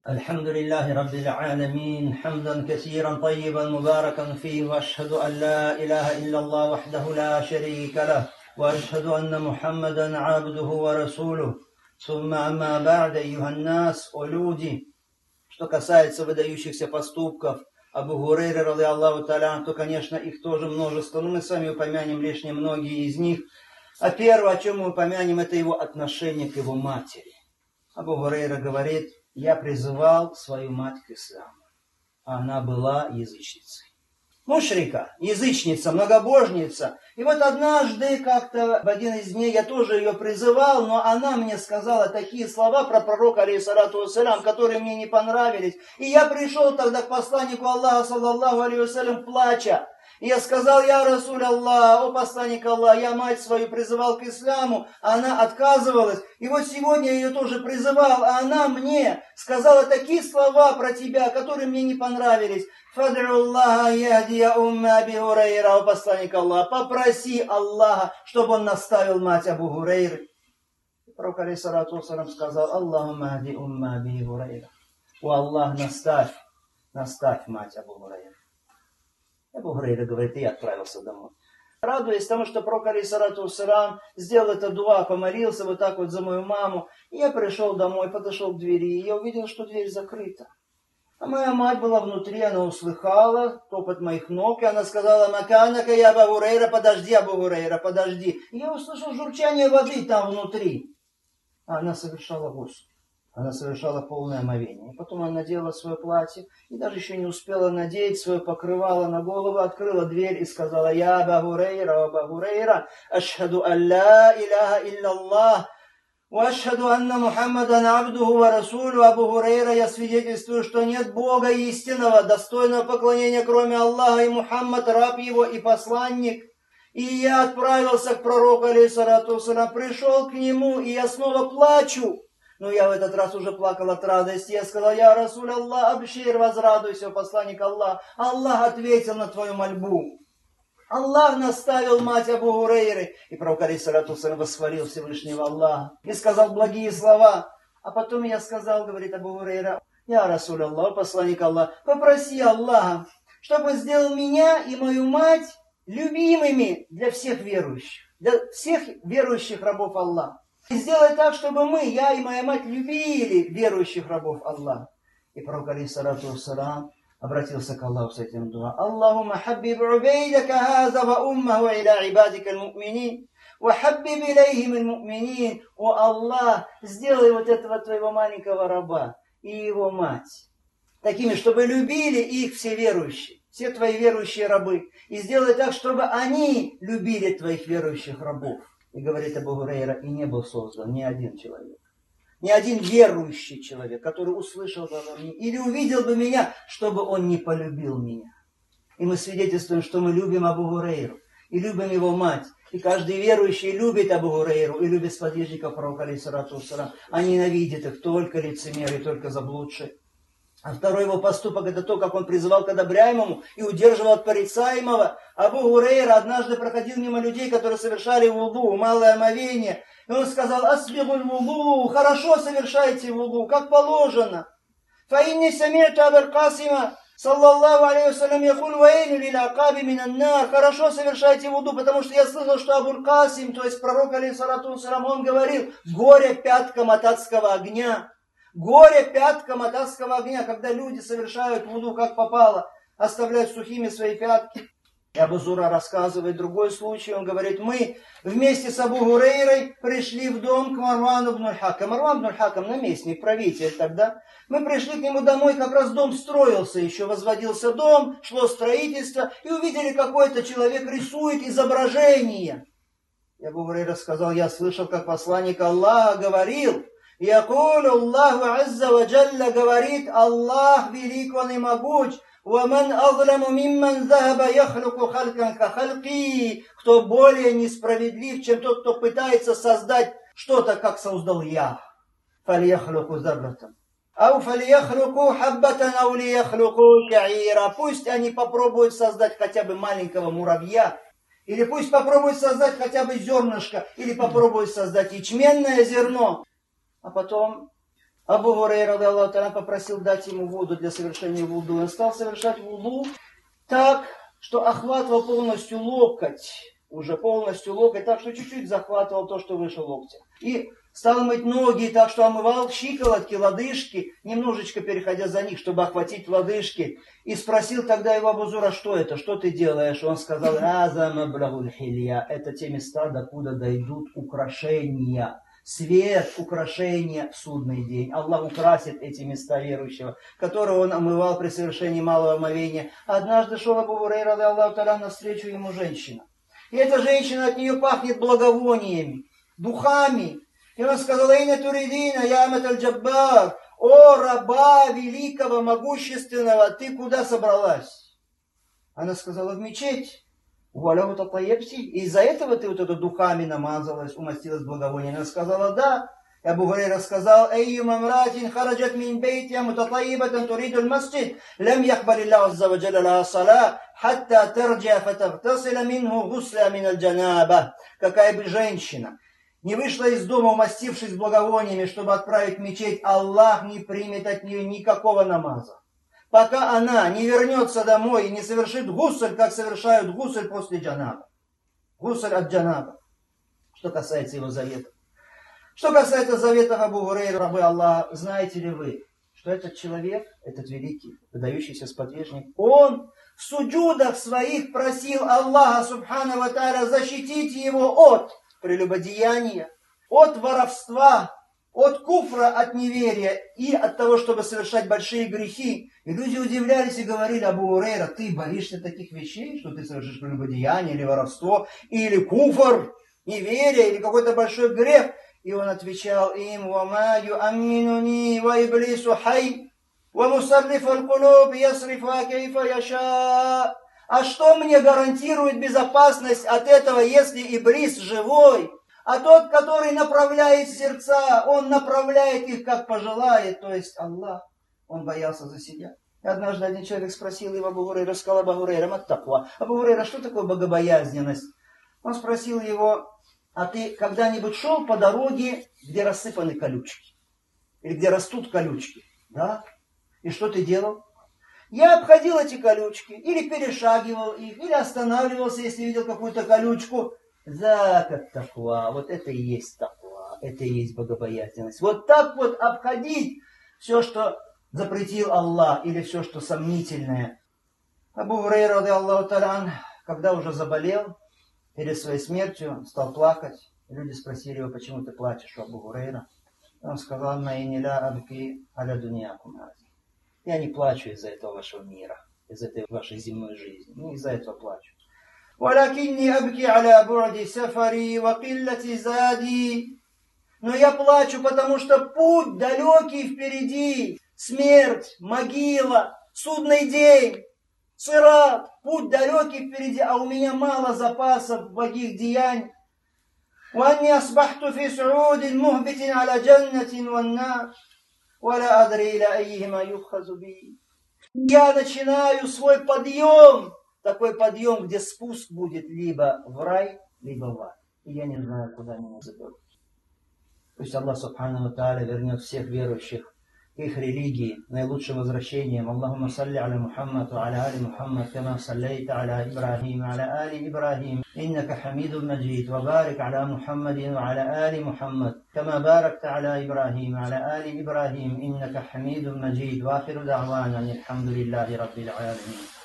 الحمد لله رب العالمين حمدا كثيرا طيبا مباركا فيه وأشهد أن لا إله إلا الله وحده لا شريك له وأشهد أن محمدا عبده ورسوله ثم أما بعد أيها الناس о люди. Что касается выдающихся поступков Абу Гурейры ради Аллаху та'аля, то, конечно, их тоже множество, но мы с вами упомянем лишь немногие из них. А первое, о чем мы упомянем, это его отношение к его матери. Абу Гурейра говорит: я призывал свою мать к исламу. Она была язычницей. Мушрика, язычница, многобожница. И вот однажды, как-то в один из дней, я тоже ее призывал, но она мне сказала такие слова про пророка, алейхиссалату вассалям, которые мне не понравились. И я пришел тогда к посланнику Аллаха, саллаллаху алейхи вассалям, плача. И я сказал: я Расуль Аллах, о посланник Аллаха, я мать свою призывал к исламу, а она отказывалась. И вот сегодня я ее тоже призывал, а она мне сказала такие слова про тебя, которые мне не понравились. Фадру Аллаха яхдия умма Аби Гурейра, о посланник Аллаха, попроси Аллаха, чтобы он наставил мать Абу Гурейры. Пророк алейхиссалату вассалям сказал: Аллахумма ахди умма Аби Гурейра. О Аллах, наставь мать Абу Гурейры. Абу Гурейра говорит: и я отправился домой. Радуясь тому, что пророк алейхиссалату вассалям сделал это дуа, помолился вот так вот за мою маму. И я пришел домой, подошел к двери, и я увидел, что дверь закрыта. А моя мать была внутри, она услыхала топот моих ног, и она сказала: Маканака я Абу Гурейра, подожди, Абу Гурейра, подожди. И я услышал журчание воды там внутри. А она совершала гусл. Она совершала полное омовение. И потом она надела свое платье, и даже еще не успела надеть свое покрывало на голову, открыла дверь и сказала: я Абу Гурейра, ашхаду алла иляха илляллах, ва ашхаду анна Мухаммадан абдуху ва расулю. Абу Гурейра, я свидетельствую, что нет Бога истинного, достойного поклонения, кроме Аллаха, и Мухаммад, раб его и посланник. И я отправился к пророку, алейхиссалату вассалям, пришел к нему, и я снова плачу. Но я в этот раз уже плакал от радости. Я сказал: я Расуль Аллах, абшир, возрадуйся, посланник Аллах. Аллах ответил на твою мольбу. Аллах наставил мать Абу Гурейры. И пророк, алейхиссалату вассалям, восхвалил Всевышнего Аллаха и сказал благие слова. А потом я сказал, говорит Абу Гурейра: я Расуль Аллах, посланник Аллаха, попроси Аллаха, чтобы он сделал меня и мою мать любимыми для всех верующих рабов Аллаха. И сделай так, чтобы мы, я и моя мать, любили верующих рабов Аллаха. И пророк, алейхиссалату вассалям, обратился к Аллаху с этим дуа: Аллахумма хаббиб убейдака хаза ва уммаху иля ибадика аль-му'минин, ва хаббиб илейхим аль-му'минин. О Аллах, сделай вот этого твоего маленького раба и его мать такими, чтобы любили их все верующие, все твои верующие рабы. И сделай так, чтобы они любили твоих верующих рабов. И говорит Абу Гурейра: и не был создан ни один человек, ни один верующий человек, который услышал бы обо мне или увидел бы меня, чтобы он не полюбил меня. И мы свидетельствуем, что мы любим Абу Гурейру и любим его мать. И каждый верующий любит Абу Гурейру и любит сподвижников пророка, алейхиссалату вассалям, а ненавидит их только лицемеры, только заблудшие. А второй его поступок — это то, как он призывал к одобряемому и удерживал от порицаемого. Абу Гурейра однажды проходил мимо людей, которые совершали вуду, малое омовение. И он сказал: асбигуль вуду, хорошо совершайте вуду, как положено. Фаинни самирту Абуль Касима, саллаллаху алейхи вассалям, якуль ваэйну лил акаби минан нар. Хорошо совершайте вуду, потому что я слышал, что Абуль Касим, то есть пророк, алейхиссалату вассалям, он говорил: горе пяткам от адского огня. Горе пяткам от адского огня, когда люди совершают вуду как попало, оставляют сухими свои пятки. И Абу Зура рассказывает другой случай. Он говорит: мы вместе с Абу Гурейрой пришли в дом к Марвану ибн аль-Хакам. Марван ибн аль-Хакам, наместник, правитель тогда. Мы пришли к нему домой, как раз дом строился, еще возводился дом, шло строительство, и увидели, какой-то человек рисует изображение. И Абу Гурейра сказал: я слышал, как посланник Аллаха говорил: Якулю Аллаху азза ва джалля, говорит Аллах велик, он и могуч, وَمَنْ أَظْلَمُ مِمَّنْ ذَهَبَ يَخْلُقُ خَلْقًا كَخَلْقِي, кто более несправедлив, чем тот, кто пытается создать что-то, как создал я. فَلْيَخْلُقُ ذَرَّةً أَوْ فَلْيَخْلُقُ حَبَّةً أَوْ لِيَخْلُقُ شَعِيرًا. Пусть они попробуют создать хотя бы маленького муравья, или пусть попробуют создать хотя бы зернышко, или попробуют создать ячменное зерно. А потом Абу Гурейра, Аллаху та'аля, попросил дать ему воду для совершения вуду. Он стал совершать вуду так, что охватывал полностью локоть. Уже полностью локоть, так что чуть-чуть захватывал то, что выше локтя. И стал мыть ноги, так что омывал щиколотки, лодыжки, немножечко переходя за них, чтобы охватить лодыжки. И спросил тогда его Абу Зура, что это, что ты делаешь? Он сказал, это те места, докуда дойдут украшения. Свет, украшения в судный день. Аллах украсит эти места верующего, которые он омывал при совершении малого омовения. Однажды шел Абу Гурейра, Аллаху та'аля, навстречу ему женщина. И эта женщина, от нее пахнет благовониями, духами. И он сказал, «Эйна туридина, я амат аль-джаббар, о раба великого, могущественного, ты куда собралась?» Она сказала, в мечеть. И из-за этого ты вот это духами намазалась, умастилась благовонием. Она сказала, да. И Абу Гурейра сказал, «Эйю мамратин хараджат мин бейтия мутатаибатан туриду аль-масджид, лям яхбали Аллаху азза ва джалла ла сала, хатта тарджа фатагтасила минху гусля мин аль-джанаба». Какая бы женщина не вышла из дома, умастившись благовониями, чтобы отправить в мечеть, Аллах не примет от нее никакого намаза. Пока она не вернется домой и не совершит гусль, как совершают гусль после джанаба. Гусль от джанаба. Что касается его заветов. Что касается заветов Абу Гурейра, рабы Аллаха, знаете ли вы, что этот человек, этот великий, выдающийся сподвижник, он в суджудах своих просил Аллаха, субхана ва тааля, защитить его от прелюбодеяния, от воровства, от куфра, от неверия и от того, чтобы совершать большие грехи. И люди удивлялись и говорили, Абу Гурейра, ты боишься таких вещей, что ты совершишь прелюбодеяние или воровство, или куфр, неверие, или какой-то большой грех. И он отвечал им, «Вама юамминуни ва иблису хай, ва мусаррифу аль-кулуб ясрифа кейфа яша». А что мне гарантирует безопасность от этого, если Иблис живой? А тот, который направляет сердца, он направляет их, как пожелает, то есть Аллах. Он боялся за себя. И однажды один человек спросил его, Абу Гурейра, сказал, Абу Гурейра, маттаква. Абу Гурейра, что такое богобоязненность? Он спросил его, а ты когда-нибудь шел по дороге, где рассыпаны колючки? Или где растут колючки? Да? И что ты делал? Я обходил эти колючки, или перешагивал их, или останавливался, если видел какую-то колючку. Закат таква, вот это и есть таква, это и есть богобоязненность. Вот так вот обходить все, что запретил Аллах, или все, что сомнительное. Абу Гурейра, Аллаху та'аля, когда уже заболел, перед своей смертью стал плакать. Люди спросили его, почему ты плачешь, Абу Гурейра? Он сказал, я не плачу из-за этого вашего мира, из-за этой вашей земной жизни. Не из-за этого плачу. Но я плачу, потому что путь далекий впереди. Смерть, могила, судный день, сират, путь далекий впереди, а у меня мало запасов благих деяний. وأني أصبحت في صعود مهبط على جنة والنار ولا أدري إلى أيهما يؤخذ بي. Я начинаю свой подъем, такой подъем, где спуск будет либо в рай, либо в ад. И я не знаю, куда меня заберут. Пусть Аллах Субхану ва Тааля вернет всех верующих к их религии наилучшим возвращением. Аллахумма салли аля Мухаммад ва аля али Мухаммад, кама саллейта аля Ибрахим ва аля али Ибрахим, иннака хамидун маджид, ва барик аля Мухаммадин ва аля али Мухаммад, кама баракта аля Ибрахим ва аля али Ибрахим, иннака хамидун маджид. Ва ахиру да'вана алхамдулиллахи раббил аламин.